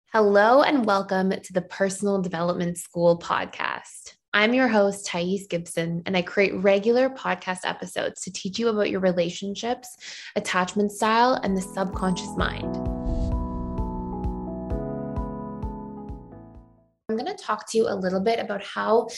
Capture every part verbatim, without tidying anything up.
Hello and welcome to the Personal Development School podcast. I'm your host, Thais Gibson, and I create regular podcast episodes to teach you about your relationships, attachment style, and the subconscious mind. I'm going to talk to you a little bit about how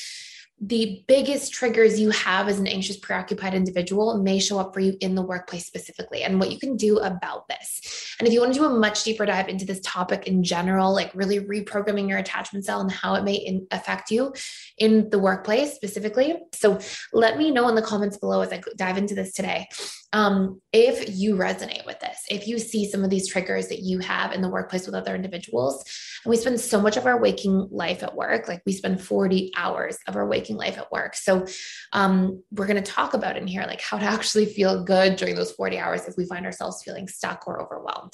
the biggest triggers you have as an anxious, preoccupied individual may show up for you in the workplace specifically, and what you can do about this. And if you want to do a much deeper dive into this topic in general, like really reprogramming your attachment style and how it may in, affect you in the workplace specifically. So let me know in the comments below as I dive into this today. Um, if you resonate with this, if you see some of these triggers that you have in the workplace with other individuals, and we spend so much of our waking life at work, like we spend forty hours of our waking life at work. So um, we're going to talk about in here, like how to actually feel good during those forty hours if we find ourselves feeling stuck or overwhelmed.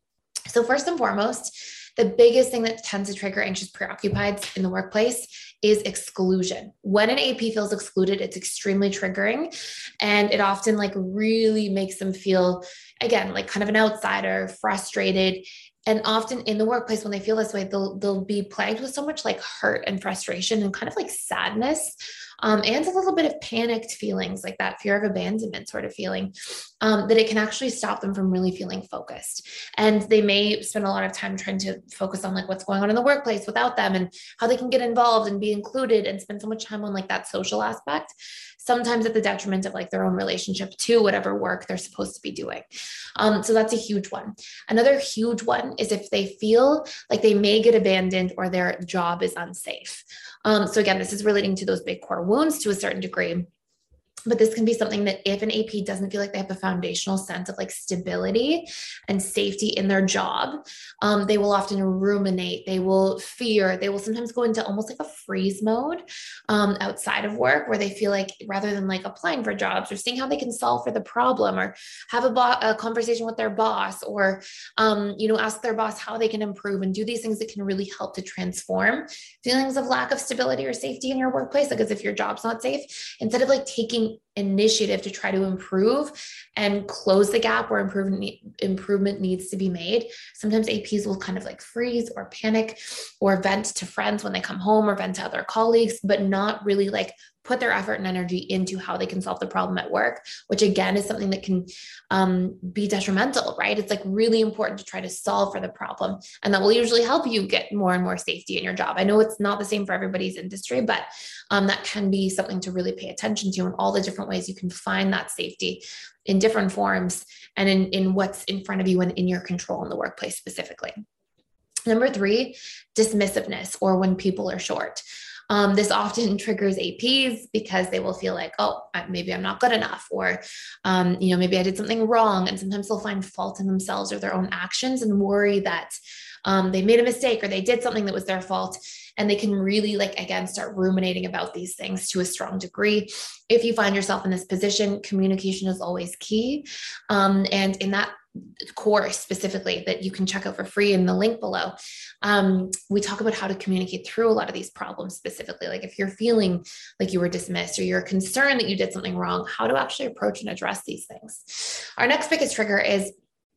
So first and foremost, the biggest thing that tends to trigger anxious preoccupieds in the workplace is exclusion. When an A P feels excluded, it's extremely triggering, and it often like really makes them feel, again, like kind of an outsider, frustrated. And often in the workplace, when they feel this way, they'll, they'll be plagued with so much like hurt and frustration and kind of like sadness, um, and a little bit of panicked feelings, like that fear of abandonment sort of feeling, um, that it can actually stop them from really feeling focused. And they may spend a lot of time trying to focus on like what's going on in the workplace without them and how they can get involved and be included and spend so much time on like that social aspect, sometimes at the detriment of like their own relationship to whatever work they're supposed to be doing. Um, so that's a huge one. Another huge one is if they feel like they may get abandoned or their job is unsafe. Um, so again, this is relating to those big core wounds to a certain degree. But this can be something that if an A P doesn't feel like they have a foundational sense of like stability and safety in their job, um, they will often ruminate, they will fear, they will sometimes go into almost like a freeze mode um, outside of work, where they feel like rather than like applying for jobs or seeing how they can solve for the problem or have a, bo- a conversation with their boss or, um, you know, ask their boss how they can improve and do these things that can really help to transform feelings of lack of stability or safety in your workplace. Because if your job's not safe, instead of like taking initiative to try to improve and close the gap where improvement improvement needs to be made, sometimes A Ps will kind of like freeze or panic or vent to friends when they come home or vent to other colleagues, but not really like put their effort and energy into how they can solve the problem at work, which again is something that can um, be detrimental, right? It's like really important to try to solve for the problem. And that will usually help you get more and more safety in your job. I know it's not the same for everybody's industry, but um, that can be something to really pay attention to, and all the different ways you can find that safety in different forms and in, in what's in front of you and in your control in the workplace specifically. Number three, dismissiveness, or when people are short. Um, this often triggers A Ps because they will feel like, oh, maybe I'm not good enough, or, um, you know, maybe I did something wrong. And sometimes they'll find fault in themselves or their own actions and worry that um, they made a mistake or they did something that was their fault. And they can really, like, again, start ruminating about these things to a strong degree. If you find yourself in this position, communication is always key. Um, and in that course specifically that you can check out for free in the link below, um, we talk about how to communicate through a lot of these problems specifically. Like if you're feeling like you were dismissed or you're concerned that you did something wrong, how to actually approach and address these things. Our next biggest trigger is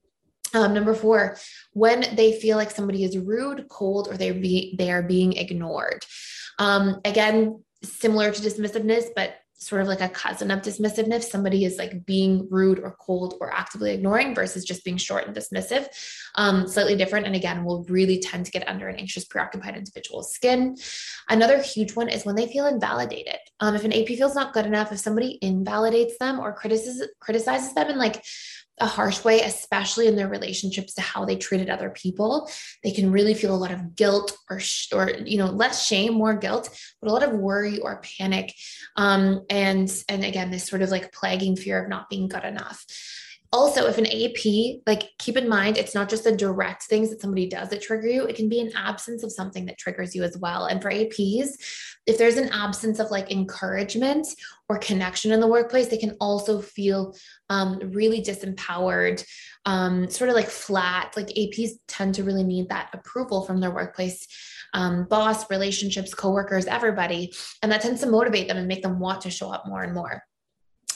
Um, number four, when they feel like somebody is rude, cold, or they be they are being ignored. Um, again, similar to dismissiveness, but sort of like a cousin of dismissiveness. Somebody is like being rude or cold or actively ignoring versus just being short and dismissive. Um, slightly different. And again, will really tend to get under an anxious, preoccupied individual's skin. Another huge one is when they feel invalidated. Um, if an A P feels not good enough, if somebody invalidates them or criticizes criticizes them in like a harsh way, especially in their relationships to how they treated other people, they can really feel a lot of guilt or, sh- or, you know, less shame, more guilt, but a lot of worry or panic. Um, and, and again, this sort of like plaguing fear of not being good enough. Also, if an A P, like keep in mind, it's not just the direct things that somebody does that trigger you. It can be an absence of something that triggers you as well. And for A Ps, if there's an absence of like encouragement or connection in the workplace, they can also feel um, really disempowered, um, sort of like flat. Like A Ps tend to really need that approval from their workplace um, boss, relationships, coworkers, everybody. And that tends to motivate them and make them want to show up more and more.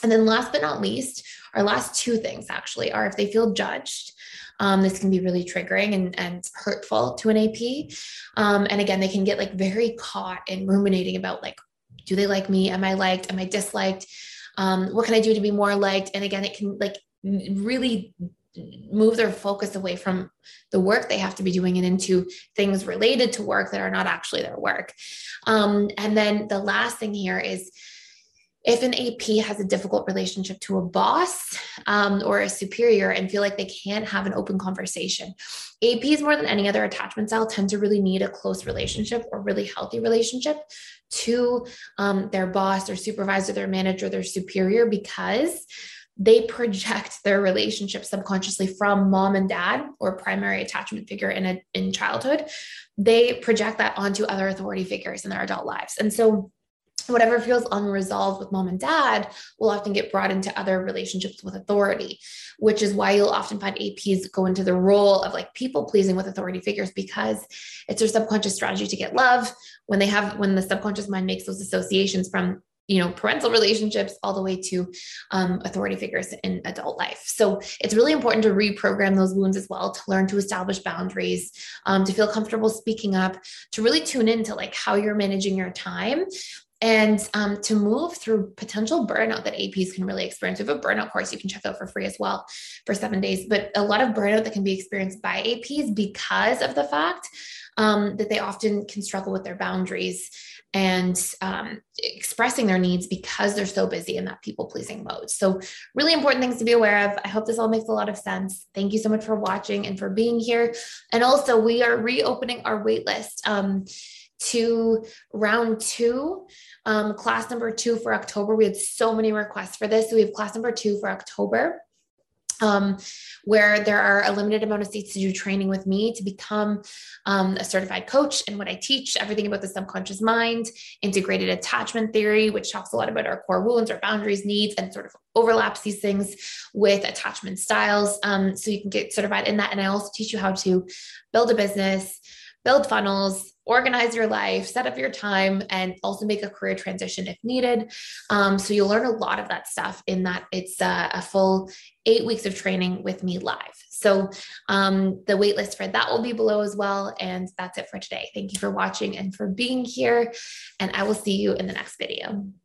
And then last but not least, our last two things actually are if they feel judged. Um, this can be really triggering and, and hurtful to an A P. Um, and again, they can get like very caught in ruminating about like, do they like me? Am I liked? Am I disliked? Um, what can I do to be more liked? And again, it can like really move their focus away from the work they have to be doing and into things related to work that are not actually their work. Um, and then the last thing here is if an A P has a difficult relationship to a boss um, or a superior and feel like they can't have an open conversation. A Ps more than any other attachment style tend to really need a close relationship or really healthy relationship to um, their boss, their supervisor, their manager, their superior, because they project their relationship subconsciously from mom and dad or primary attachment figure in a, in childhood. They project that onto other authority figures in their adult lives. And so whatever feels unresolved with mom and dad will often get brought into other relationships with authority, which is why you'll often find A Ps go into the role of like people pleasing with authority figures, because it's their subconscious strategy to get love when they have, when the subconscious mind makes those associations from, you know, parental relationships all the way to um, authority figures in adult life. So it's really important to reprogram those wounds as well, to learn to establish boundaries, um, to feel comfortable speaking up, to really tune into like how you're managing your time, and um, to move through potential burnout that A Ps can really experience. We have a burnout course you can check out for free as well for seven days, but a lot of burnout that can be experienced by A Ps because of the fact um, that they often can struggle with their boundaries and um, expressing their needs because they're so busy in that people pleasing mode. So really important things to be aware of. I hope this all makes a lot of sense. Thank you so much for watching and for being here. And also we are reopening our wait list um, to round two, um, class number two for October. We had so many requests for this. So we have class number two for October. Um, where there are a limited amount of seats to do training with me to become um, a certified coach. And what I teach, everything about the subconscious mind, integrated attachment theory, which talks a lot about our core wounds, our boundaries, needs, and sort of overlaps these things with attachment styles. Um, so you can get certified in that. And I also teach you how to build a business, build funnels, organize your life, set up your time, and also make a career transition if needed. Um, so you'll learn a lot of that stuff in that. It's a, a full eight weeks of training with me live. So um, the waitlist for that will be below as well. And that's it for today. Thank you for watching and for being here. And I will see you in the next video.